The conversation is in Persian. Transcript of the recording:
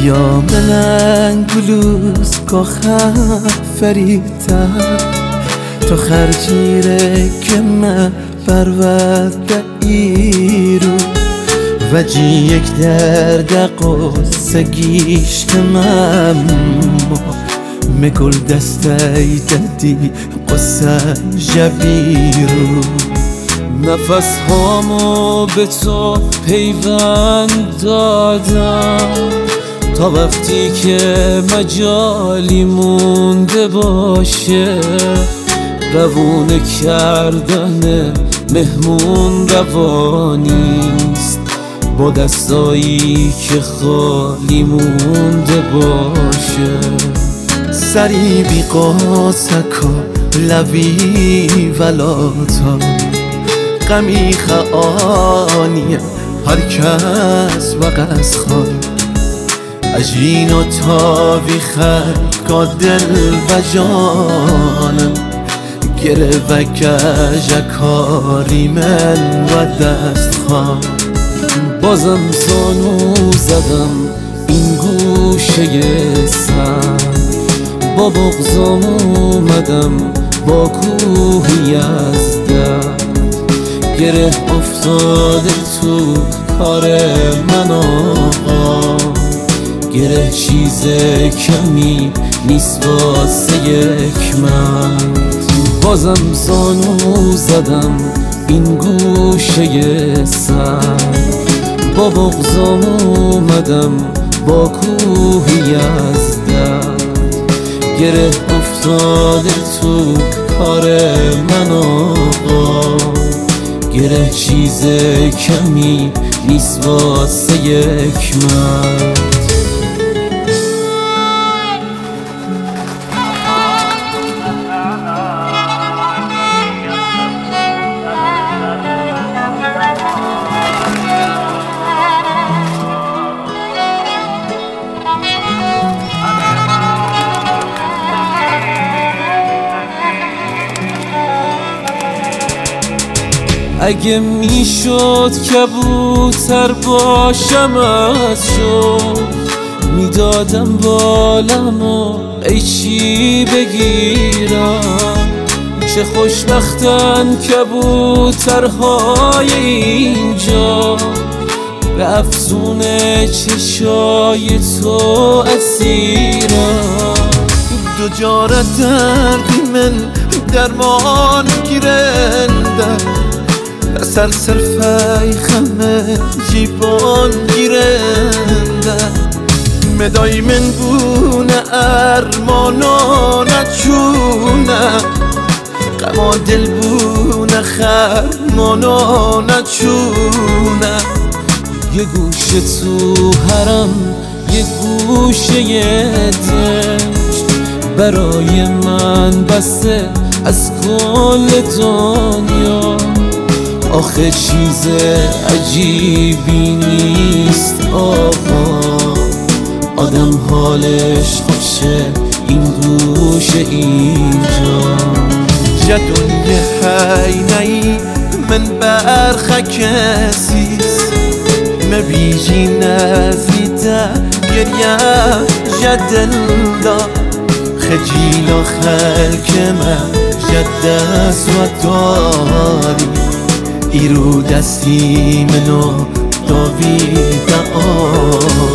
یا من گلوز که فریدم تو خرجیره که من برود ایرو و جی یک درد قصه گیشتم مگل دسته دادی قصه جبیرو نفس هامو به تو پیوند دادم تا وقتی که مجالی مونده باشه روونه کردن مهمون روانیست با دستایی که خالی مونده باشه سری بی قاسکا لوی ولاتا غمی خانیه هر کس و قصخان اجین و تاوی خرکا دل و جانم گره و کجکاری من و دست خواه بازم زانو زدم این گوشه سر با بغضم اومدم با کوهی از درد گره افتاده تو کار من آقا گره چیز کمی نیست واسه یک مرد بازم زانو زدم این گوشه سر با بغضم اومدم با کوهی از درد گره افتاده تو کار من آقا گره چیز کمی نیست واسه یک مرد اگه میشد کبوتر باشم از شد میدادم بالمو قیچی بگیرم چه خوشبختن کبوترهای اینجا به افسون چشای تو اسیرم دو جارت دردی من درمان گیرنده سر صرفه خمه جیبان گیرنده مدای من بونه ارمانا نچونه غما دل بونه خرمانا نچونه یه گوشه تو حرم یه گوشه دشت برای من بسته از کل دنیا آخه چیز عجیبی نیست آقا آدم حالش خوشه این گوشه اینجا جدونی حینهی من برخه کسیست مبیجی نزیده گریم جدل دا خجیل و خلک من جدست و داری ایرو دستی منو داویده